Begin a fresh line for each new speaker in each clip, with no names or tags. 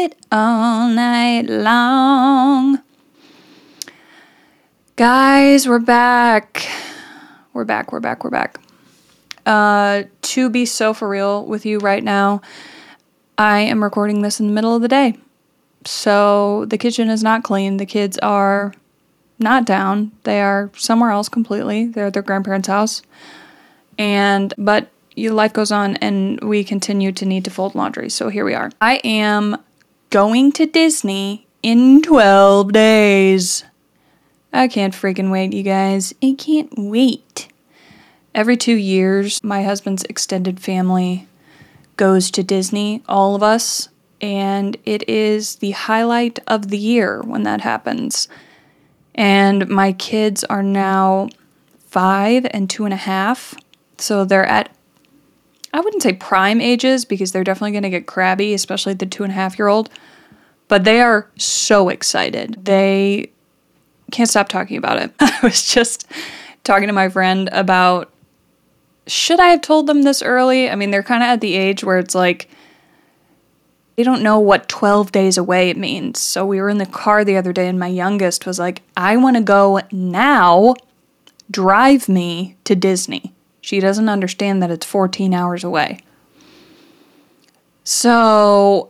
it all night long. Guys, we're back. We're back. To be so for real with you right now, I am recording this in the middle of the day. So the kitchen is not clean. The kids are not down. They are somewhere else completely. They're at their grandparents' house. But life goes on and we continue to need to fold laundry. So here we are. I am going to Disney in 12 days. I can't freaking wait, you guys. I can't wait. Every 2 years, my husband's extended family goes to Disney, all of us, and it is the highlight of the year when that happens. And my kids are now 5 and 2.5, so they're at, I wouldn't say prime ages, because they're definitely going to get crabby, especially the 2.5-year-old, but they are so excited. They can't stop talking about it. I was just talking to my friend about, should I have told them this early? I mean, they're kind of at the age where it's like, they don't know what 12 days away means. So we were in the car the other day and my youngest was like, I want to go now. Drive me to Disney. She doesn't understand that it's 14 hours away. So,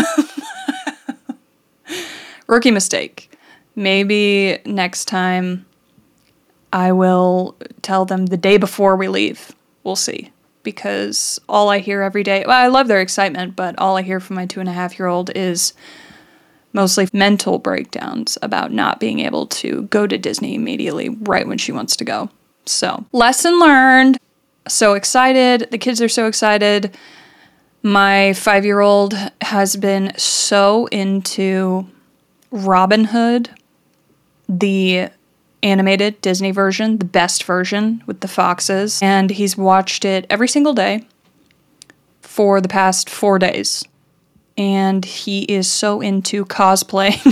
rookie mistake. Maybe next time I will tell them the day before we leave. We'll see. Because all I hear every day, well, I love their excitement, but all I hear from my 2.5-year-old is mostly mental breakdowns about not being able to go to Disney immediately right when she wants to go. So, lesson learned. So excited. The kids are so excited. My 5-year-old has been so into Robin Hood, the animated Disney version, the best version with the foxes, and he's watched it every single day for the past 4 days. And he is so into cosplaying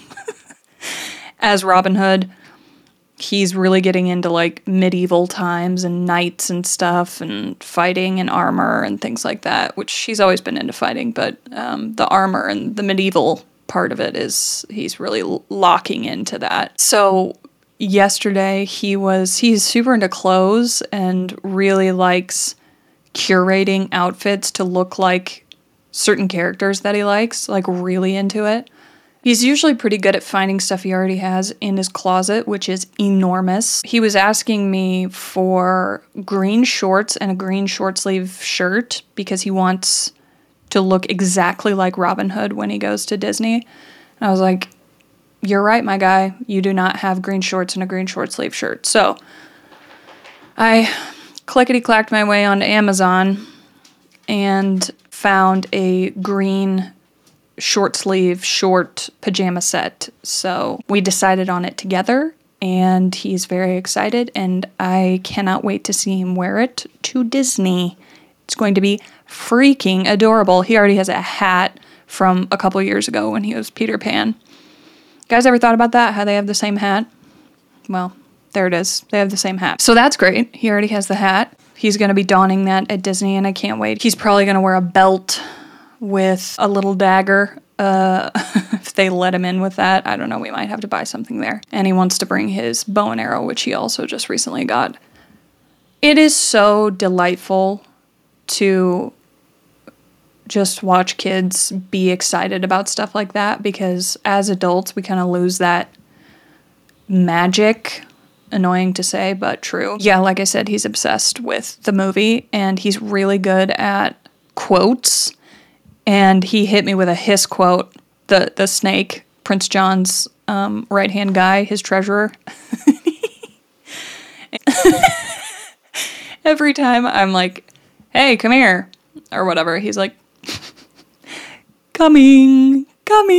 as Robin Hood. He's really getting into like medieval times and knights and stuff and fighting and armor and things like that, which he's always been into fighting, but the armor and the medieval part of it he's really locking into that. So yesterday he's super into clothes and really likes curating outfits to look like certain characters that he likes, like really into it. He's usually pretty good at finding stuff he already has in his closet, which is enormous. He was asking me for green shorts and a green short sleeve shirt because he wants to look exactly like Robin Hood when he goes to Disney. And I was like, you're right, my guy. You do not have green shorts and a green short sleeve shirt. So I clickety-clacked my way onto Amazon and found a green short sleeve short pajama set. So we decided on it together and he's very excited and I cannot wait to see him wear it to Disney. It's going to be freaking adorable. He already has a hat from a couple years ago when he was Peter Pan. Guys ever thought about that? How they have the same hat? Well, there it is. They have the same hat. So that's great. He already has the hat. He's going to be donning that at Disney and I can't wait. He's probably going to wear a belt with a little dagger. If they let him in with that, I don't know. We might have to buy something there. And he wants to bring his bow and arrow, which he also just recently got. It is so delightful to just watch kids be excited about stuff like that because as adults we kind of lose that magic. Annoying to say, but true. Yeah, like I said, he's obsessed with the movie and he's really good at quotes. And he hit me with a hiss quote, the snake, Prince John's right-hand guy, his treasurer. Every time I'm like, hey, come here, or whatever, he's like, coming.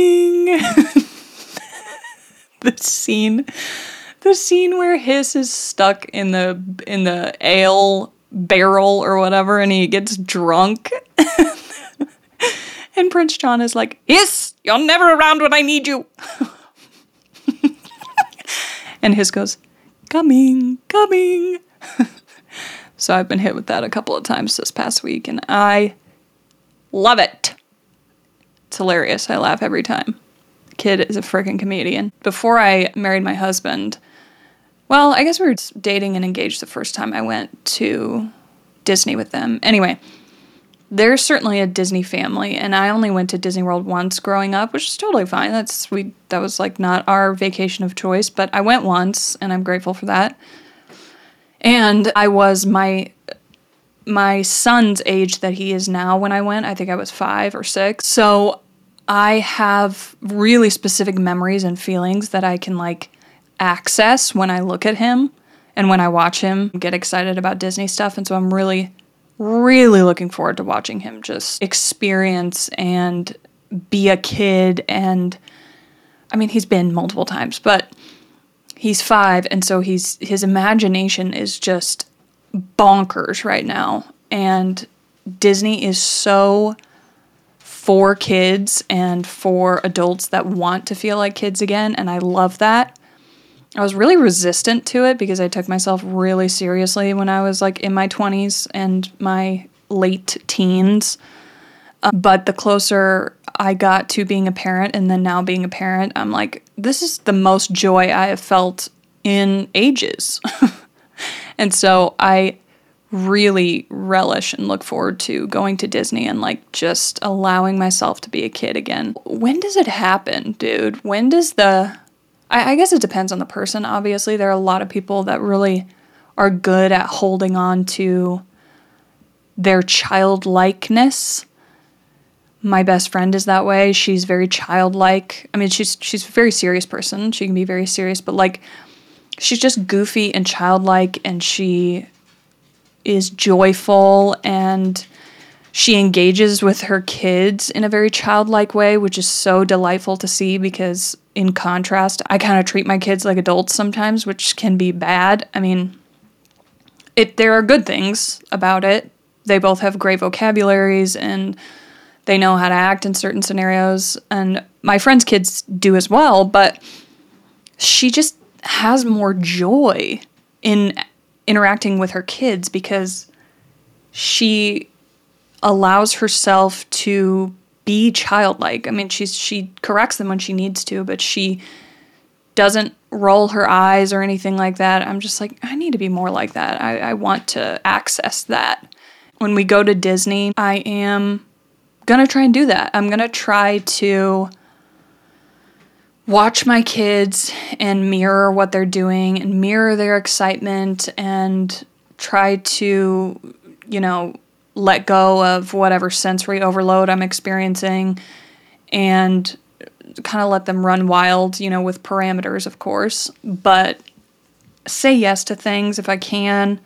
The scene where Hiss is stuck in the ale barrel or whatever, and he gets drunk. And Prince John is like, Hiss, you're never around when I need you. And Hiss goes, coming. So I've been hit with that a couple of times this past week, and I love it. It's hilarious. I laugh every time. Kid is a freaking comedian. Before I married my husband, well, I guess we were dating and engaged the first time I went to Disney with them. Anyway, there's certainly a Disney family, and I only went to Disney World once growing up, which is totally fine. That was like not our vacation of choice, but I went once, and I'm grateful for that. And I was my son's age that he is now when I went. I think I was 5 or 6. So I have really specific memories and feelings that I can like access when I look at him and when I watch him get excited about Disney stuff. And so I'm really, really looking forward to watching him just experience and be a kid. And I mean, he's been multiple times, but he's 5, and so his imagination is just bonkers right now. And Disney is so for kids and for adults that want to feel like kids again, and I love that. I was really resistant to it because I took myself really seriously when I was like in my 20s and my late teens. But the closer I got to being a parent and then now being a parent, I'm like, this is the most joy I have felt in ages. And so I really relish and look forward to going to Disney and like just allowing myself to be a kid again. When does it happen, dude? When does I guess it depends on the person, obviously. There are a lot of people that really are good at holding on to their childlikeness. My best friend is that way. She's very childlike. I mean, she's a very serious person. She can be very serious, but like she's just goofy and childlike, and she is joyful, and she engages with her kids in a very childlike way, which is so delightful to see because in contrast, I kind of treat my kids like adults sometimes, which can be bad. I mean, there are good things about it. They both have great vocabularies and they know how to act in certain scenarios, and my friend's kids do as well, but she just has more joy in interacting with her kids because she allows herself to be childlike. I mean, she corrects them when she needs to, but she doesn't roll her eyes or anything like that. I'm just like, I need to be more like that. I want to access that. When we go to Disney, I am going to try and do that. I'm going to try to watch my kids and mirror what they're doing and mirror their excitement and try to, let go of whatever sensory overload I'm experiencing and kind of let them run wild, with parameters, of course, but say yes to things if I can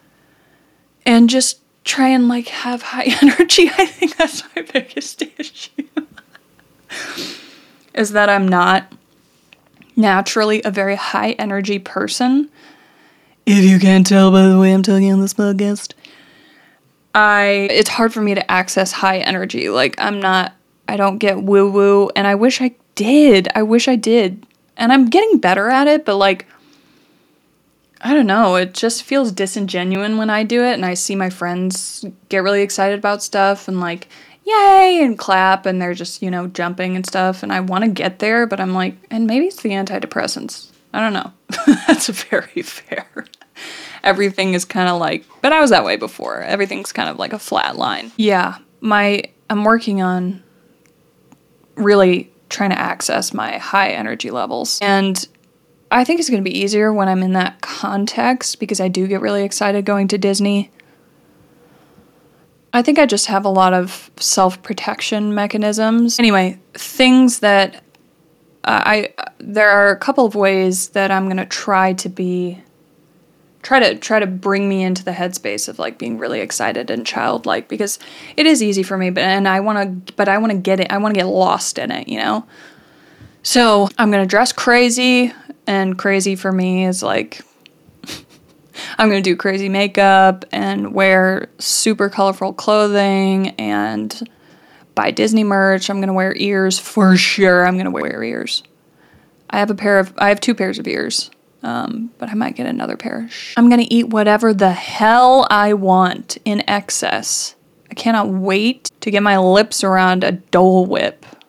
and just try and like have high energy. I think that's my biggest issue. Is that I'm not naturally a very high energy person. If you can't tell by the way I'm talking on this podcast, it's hard for me to access high energy. Like I don't get woo woo, and I wish I did. And I'm getting better at it, but like, I don't know, it just feels disingenuous when I do it, and I see my friends get really excited about stuff and like, yay, and clap, and they're just, jumping and stuff, and I want to get there, but I'm like, and maybe it's the antidepressants. I don't know. That's very fair. Everything is kind of like, but I was that way before. Everything's kind of like a flat line. Yeah, I'm working on really trying to access my high energy levels, and I think it's going to be easier when I'm in that context because I do get really excited going to Disney. I think I just have a lot of self-protection mechanisms. Anyway, things that there are a couple of ways that I'm going to try to bring me into the headspace of like being really excited and childlike, because it is easy for me, but I want to get it. I want to get lost in it, So I'm going to dress crazy. And crazy for me is like, I'm going to do crazy makeup and wear super colorful clothing and buy Disney merch. I'm going to wear ears for sure. I'm going to wear ears. I have 2 pairs of ears, but I might get another pair. I'm going to eat whatever the hell I want in excess. I cannot wait to get my lips around a Dole Whip.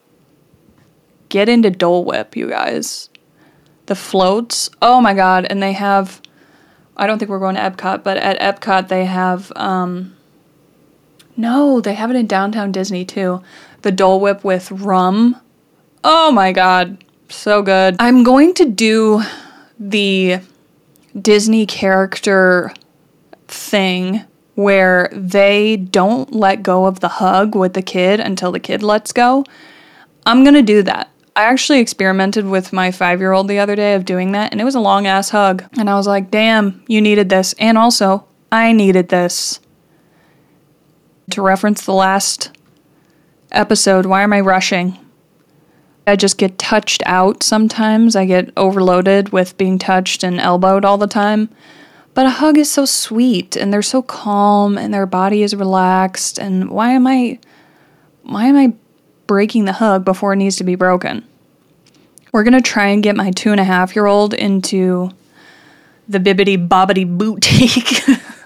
get into Dole Whip, you guys. The floats, oh my god, and they have, I don't think we're going to Epcot, but at Epcot they have, no, they have it in Downtown Disney too. The Dole Whip with rum. Oh my god, so good. I'm going to do the Disney character thing where they don't let go of the hug with the kid until the kid lets go. I'm gonna do that. I actually experimented with my 5-year-old the other day of doing that, and it was a long-ass hug. And I was like, damn, you needed this. And also, I needed this. To reference the last episode, why am I rushing? I just get touched out sometimes. I get overloaded with being touched and elbowed all the time. But a hug is so sweet, and they're so calm, and their body is relaxed. And why am I breaking the hug before it needs to be broken? We're going to try and get my 2.5-year-old into the Bibbidi Bobbidi Boutique.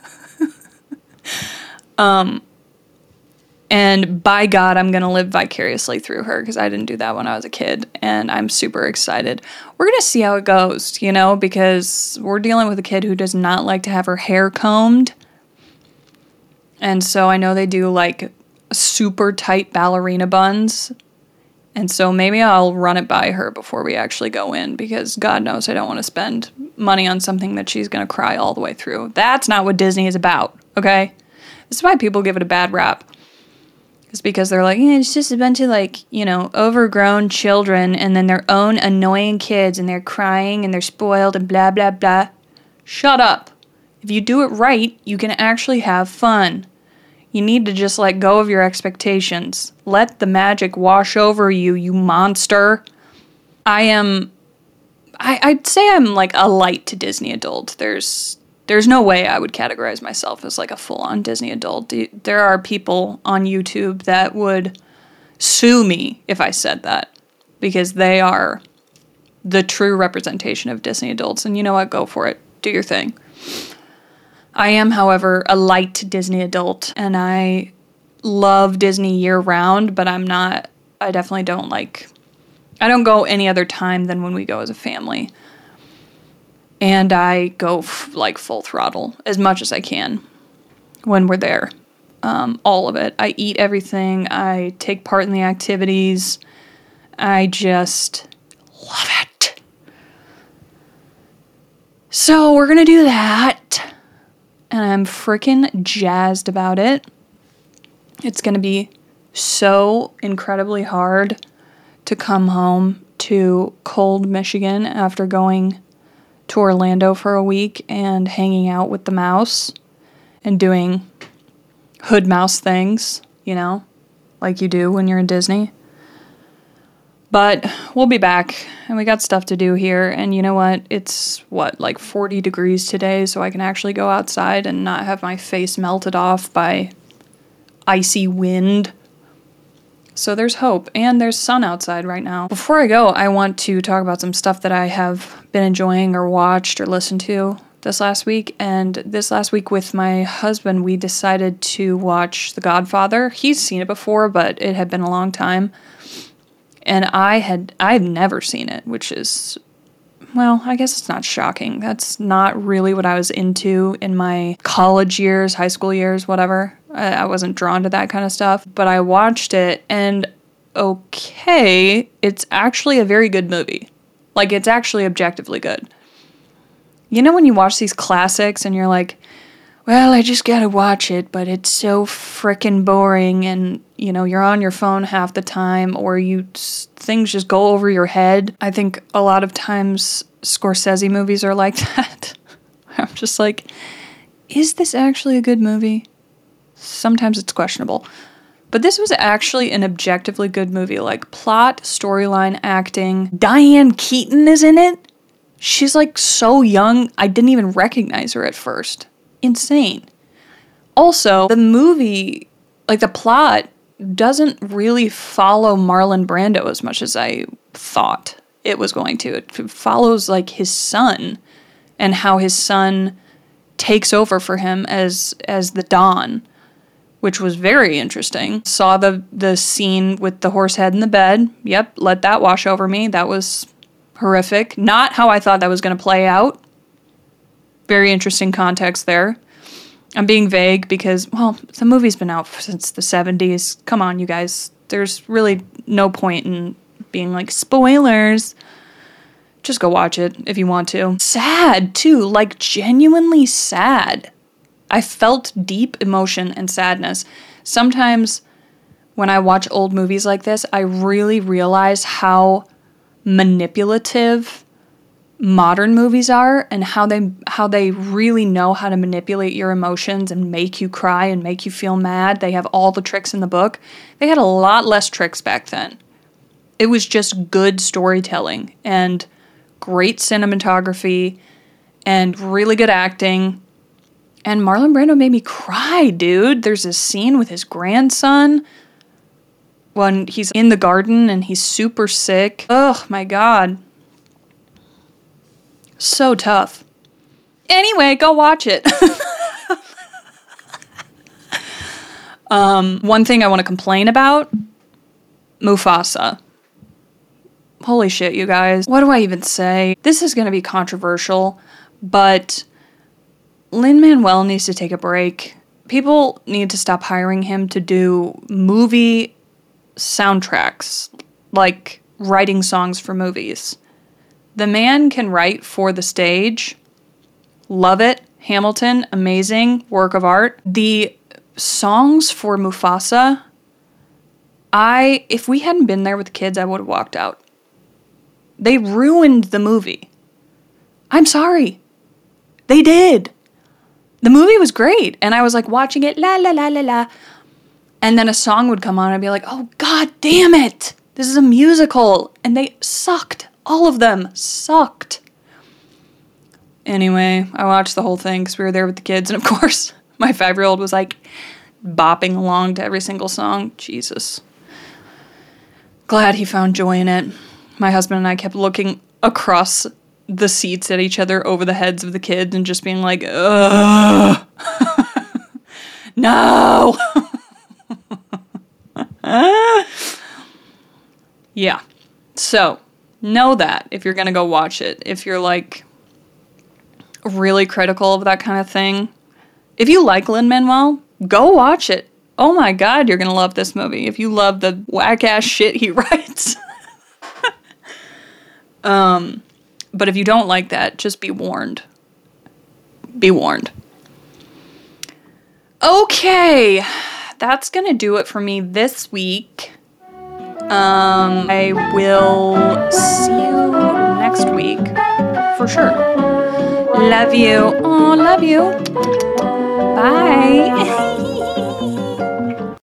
And by God, I'm going to live vicariously through her because I didn't do that when I was a kid, and I'm super excited. We're going to see how it goes, because we're dealing with a kid who does not like to have her hair combed. And so I know they do like super tight ballerina buns. And so maybe I'll run it by her before we actually go in because God knows I don't want to spend money on something that she's going to cry all the way through. That's not what Disney is about, okay? This is why people give it a bad rap. It's because they're like, it's just a bunch of overgrown children and then their own annoying kids and they're crying and they're spoiled and blah, blah, blah. Shut up. If you do it right, you can actually have fun. You need to just let go of your expectations. Let the magic wash over you, you monster. I'd say I'm like a light to Disney adult. There's no way I would categorize myself as like a full-on Disney adult. There are people on YouTube that would sue me if I said that because they are the true representation of Disney adults. And you know what? Go for it. Do your thing. I am, however, a light Disney adult, and I love Disney year-round, but I definitely don't I don't go any other time than when we go as a family. And I go full throttle as much as I can when we're there. All of it. I eat everything. I take part in the activities. I just love it. So we're going to do that. And I'm freaking jazzed about it. It's going to be so incredibly hard to come home to cold Michigan after going to Orlando for a week and hanging out with the mouse and doing hood mouse things, like you do when you're in Disney. But we'll be back, and we got stuff to do here, and you know what? It's, 40 degrees today, so I can actually go outside and not have my face melted off by icy wind. So there's hope, and there's sun outside right now. Before I go, I want to talk about some stuff that I have been enjoying or watched or listened to this last week. And this last week with my husband, we decided to watch The Godfather. He's seen it before, but it had been a long time. And I've never seen it, which is, I guess it's not shocking. That's not really what I was into in my college years, high school years, whatever. I wasn't drawn to that kind of stuff. But I watched it, and it's actually a very good movie. It's actually objectively good. When you watch these classics and you're like, well, I just gotta watch it, but it's so frickin' boring, and, you're on your phone half the time, or things just go over your head. I think a lot of times Scorsese movies are like that. I'm just like, is this actually a good movie? Sometimes it's questionable. But this was actually an objectively good movie. Plot, storyline, acting. Diane Keaton is in it. She's so young, I didn't even recognize her at first. Insane. Also, the movie, the plot doesn't really follow Marlon Brando as much as I thought it was going to. It follows his son and how his son takes over for him as the Don, which was very interesting. Saw the scene with the horse head in the bed. Yep, let that wash over me. That was horrific. Not how I thought that was going to play out. Very interesting context there. I'm being vague because, well, the movie's been out since the 70s. Come on, you guys. There's really no point in being like, spoilers. Just go watch it if you want to. Sad, too. Like, genuinely sad. I felt deep emotion and sadness. Sometimes when I watch old movies like this, I really realize how manipulative modern movies are and how they really know how to manipulate your emotions and make you cry and make you feel mad. They have all the tricks in the book. They had a lot less tricks back then. It was just good storytelling and great cinematography and really good acting. And Marlon Brando made me cry, dude. There's this scene with his grandson when he's in the garden and he's super sick. Oh my God. So tough. Anyway, go watch it. One thing I want to complain about, Mufasa. Holy shit, you guys. What do I even say? This is going to be controversial, but Lin-Manuel needs to take a break. People need to stop hiring him to do movie soundtracks, like writing songs for movies. The man can write for the stage. Love it. Hamilton, amazing work of art. The songs for Mufasa, if we hadn't been there with the kids, I would have walked out. They ruined the movie. I'm sorry. They did. The movie was great. And I was like watching it, la la la la la. And then a song would come on and I'd be like, oh, God damn it. This is a musical. And they sucked. All of them sucked. Anyway, I watched the whole thing because we were there with the kids. And of course, my 5-year-old was like bopping along to every single song. Jesus. Glad he found joy in it. My husband and I kept looking across the seats at each other over the heads of the kids and just being like, ugh. No. Yeah. So, know that if you're going to go watch it. If you're like really critical of that kind of thing. If you like Lin-Manuel, go watch it. Oh my God, you're going to love this movie. If you love the whack-ass shit he writes. But if you don't like that, just be warned. Be warned. Okay, that's going to do it for me this week. I will see you next week for sure. Love you. Oh, love you. Bye.